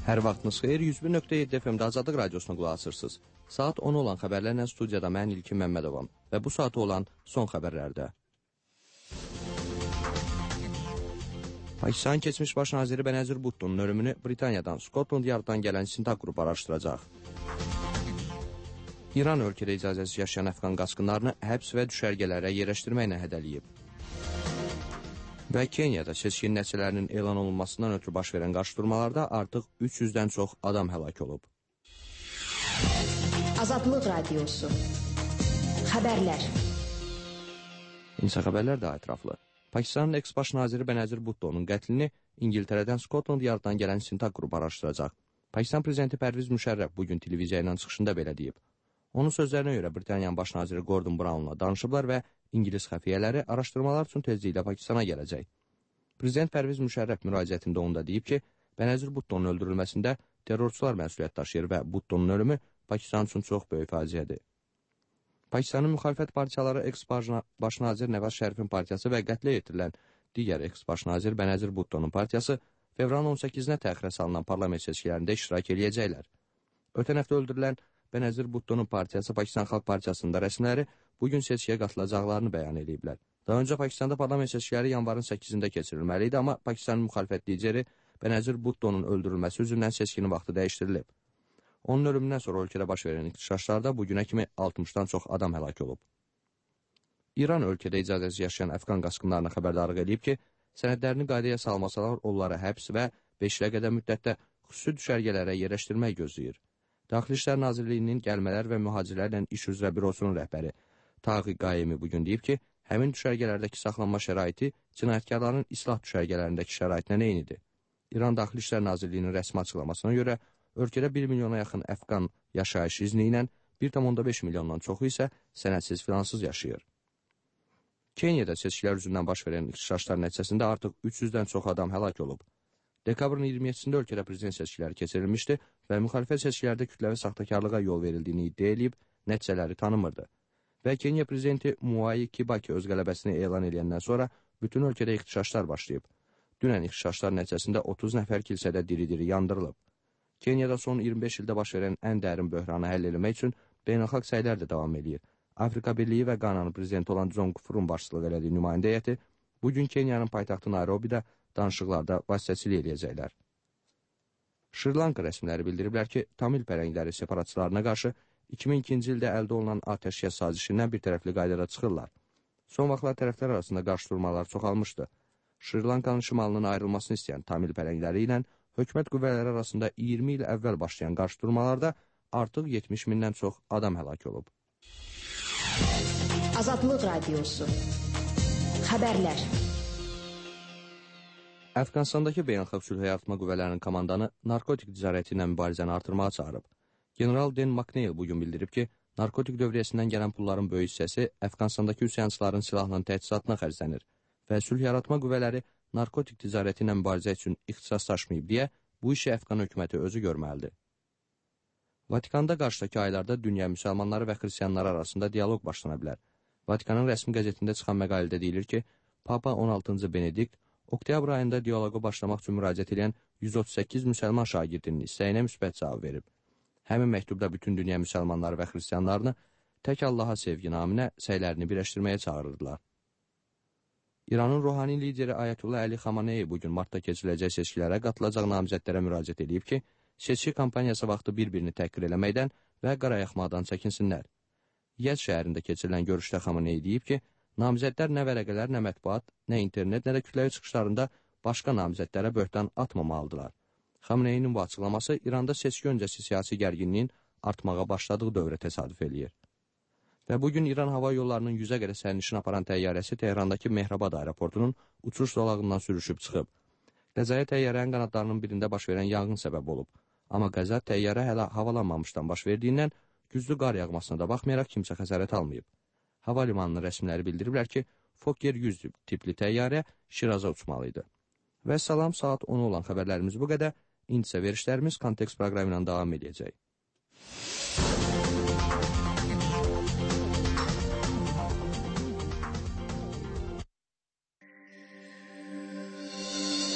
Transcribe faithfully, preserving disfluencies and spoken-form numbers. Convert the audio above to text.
Hər vaxtınız xeyir, yüz bir nöqtə yeddi F M-də Azadlıq Radiosuna qulaq asırsınız. Saat on olan xəbərlərlə studiyada mən İlkin Məmmədovam və bu saata olan son xəbərlərdə. Pakistanın keçmiş baş naziri Benazir Bhutto'nun ölümünü Britaniyadan, Scotland Yarddan gələn istintaq qrupu araşdıracaq. İran ölkədə icazəsiz yaşayan Əfqan qaçqınlarını həbs və düşərgələrə yerləşdirməklə hədələyib. Və Keniyada seçkin nəticələrinin elan olunmasından ötürü baş verən qarşıdurmalarda artıq üç yüzdən çox adam həlak olub. Azadlıq Radiosu. Xəbərlər. İnsa xəbərlər daha ətraflı. Pakistanın eks-baş naziri Benazir Bhutto'nun qətlini İngiltərədən Scotland Yarddan gələn istintaq qrupu araşdıracaq. Pakistan prezidenti Pərviz Müşərrəf bugün televiziya ilə çıxışında belə deyib. Onun sözlərinə görə Britaniyanın baş naziri Gordon Brown'la danışıblar və İngilis xəfiyyələri araşdırmalar üçün tezliklə Pakistana gələcək. Prezident Pərviz Müşərrəf müraciətində onda deyib ki, Benazir Bhutto'nun öldürülməsində terrorçular məsuliyyət daşıyır və Bhutto'nun ölümü Pakistan üçün çox böyük faciədir. Pakistanın müxalifət partiyaları eks-baş nazir Nevaz Şərifin partiyası və qətlə yetirilən digər eks-baş nazir Benazir Bhutto'nun partiyası fevralın on səkkizinə təxirə salınan parlament seçkilərində iştirak eləyəcəklər. Ötən həftə öldürülən Benazir Bhutto'nun partiyası Pakistan Xalq Partiyasında rəsmiləri bugün seçkiyə qatılacaqlarını bəyan ediblər. Daha öncə Pakistanda parlament seçkiləri yanvarın səkkizində keçirilməli idi, amma Pakistanın müxalifət lideri Benazir Bhutto'nun öldürülməsi üzündən seçkinin vaxtı dəyişdirilib. Onun ölümündən sonra ölkədə baş verən ixtişaşlarda bugünə kimi altmışdan çox adam həlak olub. İran ölkədə icazəsiz yaşayan Əfqan qaçqınlarına xəbərdarlıq edib ki, sənədlərini qaydaya salmasalar onları həbs və beş ilə qədər müddətdə xüsusi düşərgələrə yerləşdirmək gözləyir. Daxili İşlər Nazirliyinin Gəlmələr və Mühacirlərlə İş üzrə bürosunun rəhbəri Taği Qayemi bugün deyib ki, həmin düşərgələrdəki saxlanma şəraiti cinayətkarların islah düşərgələrindəki şəraitinə eynidir. İran Daxili İşlər Nazirliyinin rəsmi açıqlamasına görə ölkədə bir milyona yaxın Əfqan yaşayış izni ilə bir tam onda beş milyondan çoxu isə sənədsiz filansız yaşayır. Keniyada seçkilər üzündən baş verən ixtişaşlar nəticəsində artıq üç yüzdən çox adam həlak olub. Dekabrın iyirmi yeddisində ölkədə prezident seçkiləri keçirilmişdi və müxalifət seçkilərdə kütləvi saxtakarlığa yol verildiyini iddia edib, nəticələri tanımırdı. Və Keniya prezidenti Mwai Kibaki öz qələbəsini elan edəndən sonra bütün ölkədə ixtişaşlar başlayıb. Dünən ixtişaşlar nəticəsində otuz nəfər kilsədə diri-diri yandırılıb. Keniyada son iyirmi beş ildə baş verən ən dərin böhranı həll etmək üçün beynəlxalq səylər də davam edir. Afrika Birliyi və Qananın prezidenti olan John Kufurun başçılıq elədiyi nümayəndə heyəti bugün Keniyanın paytaxtı Nairobidə danışıqlarda vasitəçilik eləyəcəklər. Şri Lanka rəsmiləri bildiriblər ki, Tamil pərəngləri separatçılarına qarşı iki min ikinci ildə əldə olunan atəşkəs sazişindən bir tərəfli qaydada çıxırlar. Son vaxtlar tərəflər arasında qarşıdurmalar çoxalmışdı. Şri Lankanın şimalının ayrılmasını istəyən Tamil pərəngləri ilə hökumət qüvvələri arasında iyirmi il əvvəl başlayan qarşıdurmalarda artıq yetmiş mindən çox adam həlak olub. Azadlıq Radiosu. Xəbərlər. Əfqanistandakı beynəlxalq sülh yaratma qüvvələrinin komandanı narkotik ticarəti ilə mübarizəni artırmağa çağırıb. General Dan McNeil bugün bildirib ki, narkotik dövriyyəsindən gələn pulların böyük hissəsi Əfqanistandakı üsyançıların silahla təchizatına xərclənir və sülh yaratma qüvvələri narkotik ticarəti ilə mübarizə üçün ixtisaslaşmayıb deyə bu işi Əfqan hökuməti özü görməlidir. Vatikanda qarşıdakı aylarda dünya müsəlmanları və xristiyanları arasında dialoq başlana bilər. Vatikanın rəsmi qəzetində çıxan məqalədə deyilir ki, Papa on altıncı Benedikt oktyabr ayında dialoqa başlamaq üçün müraciət edən yüz otuz səkkiz müsəlman şagirdinin istəyinə müsbət cavab verib. Həmin məktubda bütün dünya müsəlmanları və xristiyanlarını tək Allaha sevgi naminə səylərini birləşdirməyə çağırırdılar. İranın ruhani lideri Ayətullah Əli Xamenei bugün martda keçiriləcək seçkilərə qatılacaq namizədlərə müraciət edib ki, seçki kampaniyası vaxtı bir-birini təhqir eləməkdən və qarayaxmaqdan çəkinsinlər. Yəz şəhərində keçirilən görüşdə Xamenei deyib ki, namizədlər nə vərəqələr, nə mətbuat, nə internet, nə də kütləvi çıxışlarında başqa namizədlərə böhtan atmamalıdırlar. Xameneinin bu açıqlaması İranda seçki öncəsi siyasi gərginliyin artmağa başladığı dövrə təsadüf eləyir. Və bugün İran hava yollarının yüzə qədər sərnişin aparan təyyarəsi Tehrandakı Mehrabad aeroportunun uçuş zolağından sürüşüb çıxıb. Qəzaya təyyarənin qanadlarının birində baş verən yanğın səbəb olub. Amma qəza təyyarə hələ havalanmamışdan baş verdiyindən güclü qar yağmasına da baxmayaraq kimsə xəsarət almayıb. Hava limanının rəsmiləri bildiriblər ki, Fokker yüz tipli təyyarə Şiraza uçmalıydı. Və salam, saat on olan xəbərlərimiz bu qədər. İndi isə verişlərimiz kontekst proqramı ilə davam edəcək.